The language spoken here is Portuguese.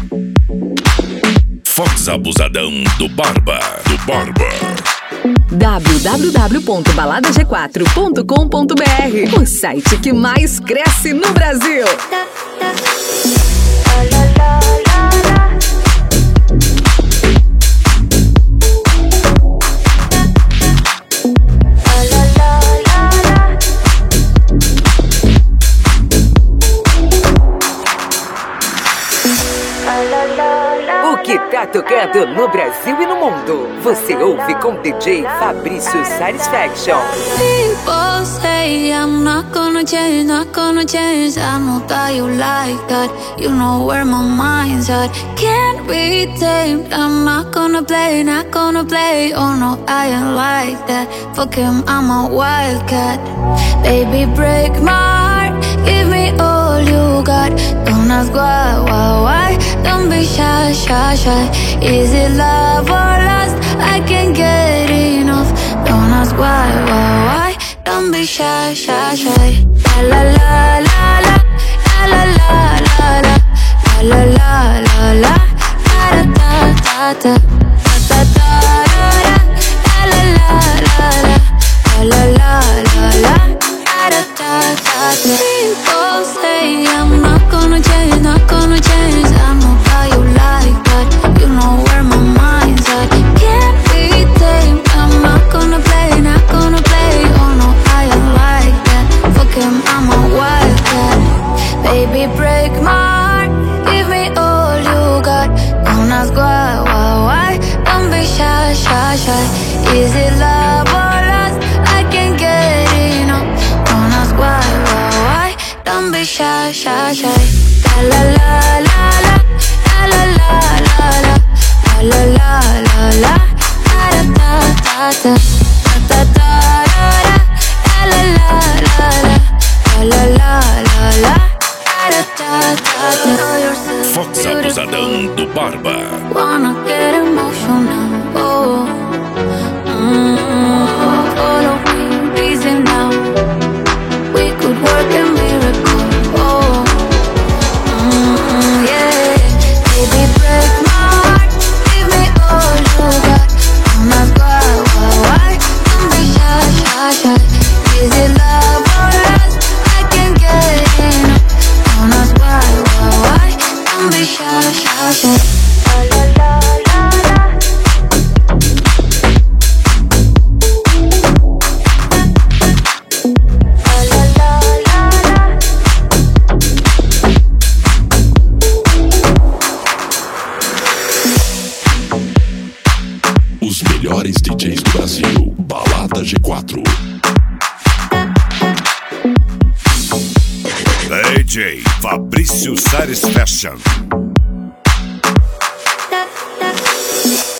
Fox Abusadão do Barba. www.baladag4.com.br, o site que mais cresce no Brasil. O que tá tocando no Brasil e no mundo, você ouve com DJ Fabrício Satisfaction. People say I'm not gonna change. I know that you like that. You know where my mind's at. Can't be tamed. I'm not gonna play. Oh no, I ain't like that. Fuck him, I'm a wildcat. Baby, break my heart. Give me all you got. Don't ask why. Don't be shy. Is it love or lust? I can't get enough. Don't ask why. Don't be shy. La la la la la la la la la la la la la da da da da da da la la la la la da da da. People say I'm not gonna change. I know how you like that. You know where my mind's at. Can't be tamed. I'm not gonna play. Oh no, I ain't like that. Fuck him, I'm a wildcat. Baby, break my heart. Give me all you got. Don't ask why. Don't be shy. Is it love or lust? I can't get enough. Don't ask why. Don't be shy. La la la la la la la la la la da da da da da la la la la da da. Fox Abusadão do Barba. Wanna get emotional, oh. Follow me, reason now. We could work a miracle, oh. Yeah. Baby, break my heart. Give me all you got. Don't ask why. Don't be shy. Is it love or lust? I can't get enough. Don't ask why. Don't be shy. La la la la. Os melhores DJs do Brasil. Balada G4. DJ Fabrício Satisfaction.